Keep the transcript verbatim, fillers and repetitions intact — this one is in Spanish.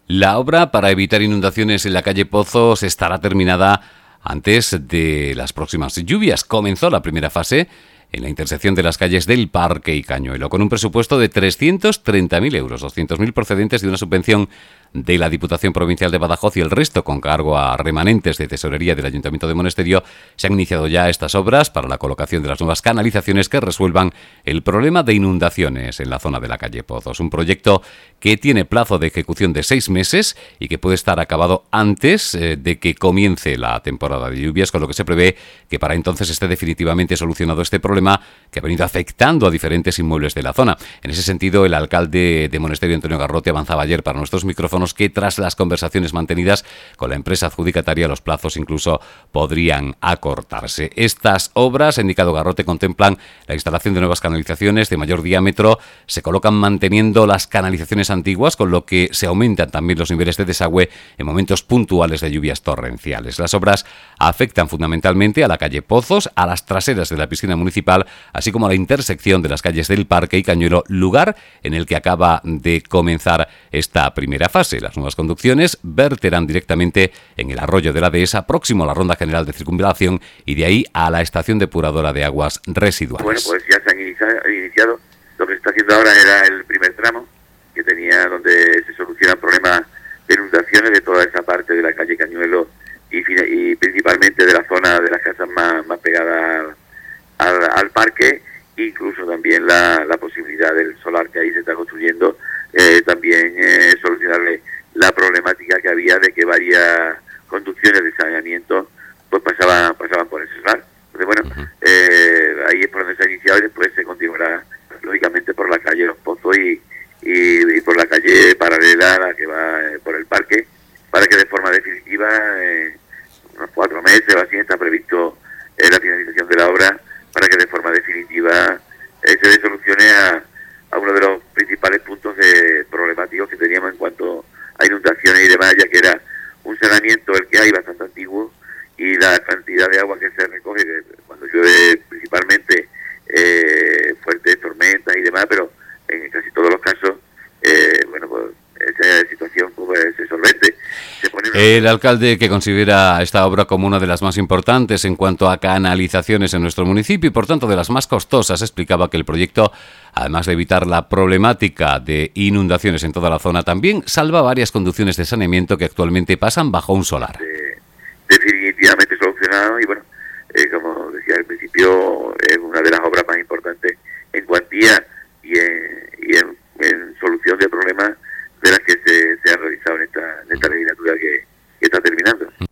La obra para evitar inundaciones en la calle Pozos estará terminada antes de las próximas lluvias. Comenzó la primera fase en la intersección de las calles del Parque y Cañuelo, con un presupuesto de trescientos treinta mil euros, doscientos mil procedentes de una subvención de la Diputación Provincial de Badajoz y el resto con cargo a remanentes de tesorería del Ayuntamiento de Monesterio. Se han iniciado ya estas obras para la colocación de las nuevas canalizaciones que resuelvan el problema de inundaciones en la zona de la calle Pozos. Un proyecto que tiene plazo de ejecución de seis meses y que puede estar acabado antes eh, de que comience la temporada de lluvias, con lo que se prevé que para entonces esté definitivamente solucionado este problema que ha venido afectando a diferentes inmuebles de la zona. En ese sentido, el alcalde de Monesterio, Antonio Garrote, avanzaba ayer para nuestros micrófonos que tras las conversaciones mantenidas con la empresa adjudicataria, los plazos incluso podrían acortarse. Estas obras, ha indicado Garrote, contemplan la instalación de nuevas canalizaciones de mayor diámetro, se colocan manteniendo las canalizaciones antiguas, con lo que se aumentan también los niveles de desagüe en momentos puntuales de lluvias torrenciales. Las obras afectan fundamentalmente a la calle Pozos, a las traseras de la piscina municipal, así como a la intersección de las calles del Parque y Cañuelo, lugar en el que acaba de comenzar esta primera fase. Las nuevas conducciones verterán directamente en el arroyo de la Dehesa, próximo a la Ronda General de Circunvalación, y de ahí a la estación depuradora de aguas residuales. Bueno, pues ya se han iniciado, iniciado. Lo que se está haciendo ahora era el primer tramo, que tenía donde se solucionan problemas de inundaciones de toda esa parte de la calle Cañuelo y, y principalmente de la zona de las casas más, más pegadas al, al parque, incluso también la, la posibilidad del solar que ahí se está construyendo, eh, también eh, solucionarle la problemática que había de que varias conducciones de saneamiento pues pasaban pasaban por ese solar. Entonces, bueno, uh-huh. eh, ahí es por donde se ha iniciado y después se continuará, lógicamente, por la calle Los Pozos y, y, y por la calle paralela a la que va eh, por el parque, para que de forma definitiva, eh, unos cuatro meses o así, está previsto eh, la finalización de la obra, para que de forma definitiva eh, se dé soluciones a, a uno de los principales puntos de problemáticos que teníamos en cuanto a inundaciones y demás, ya que era un saneamiento el que hay bastante antiguo y la cantidad de agua que se recoge que cuando llueve, principalmente eh, fuertes tormentas y demás, pero en casi todos los casos, eh, bueno, pues esa situación pues, se solvente. Se pone una... El alcalde, que considera esta obra como una de las más importantes en cuanto a canalizaciones en nuestro municipio y por tanto de las más costosas, explicaba que el proyecto, además de evitar la problemática de inundaciones en toda la zona, también salva varias conducciones de saneamiento que actualmente pasan bajo un solar. De, definitivamente solucionado y bueno, eh, como decía al principio, es una de las obras más importantes en cuantía y en, y en, en solución de problemas de las que se, se han realizado en esta, en esta legislatura que, que está terminando.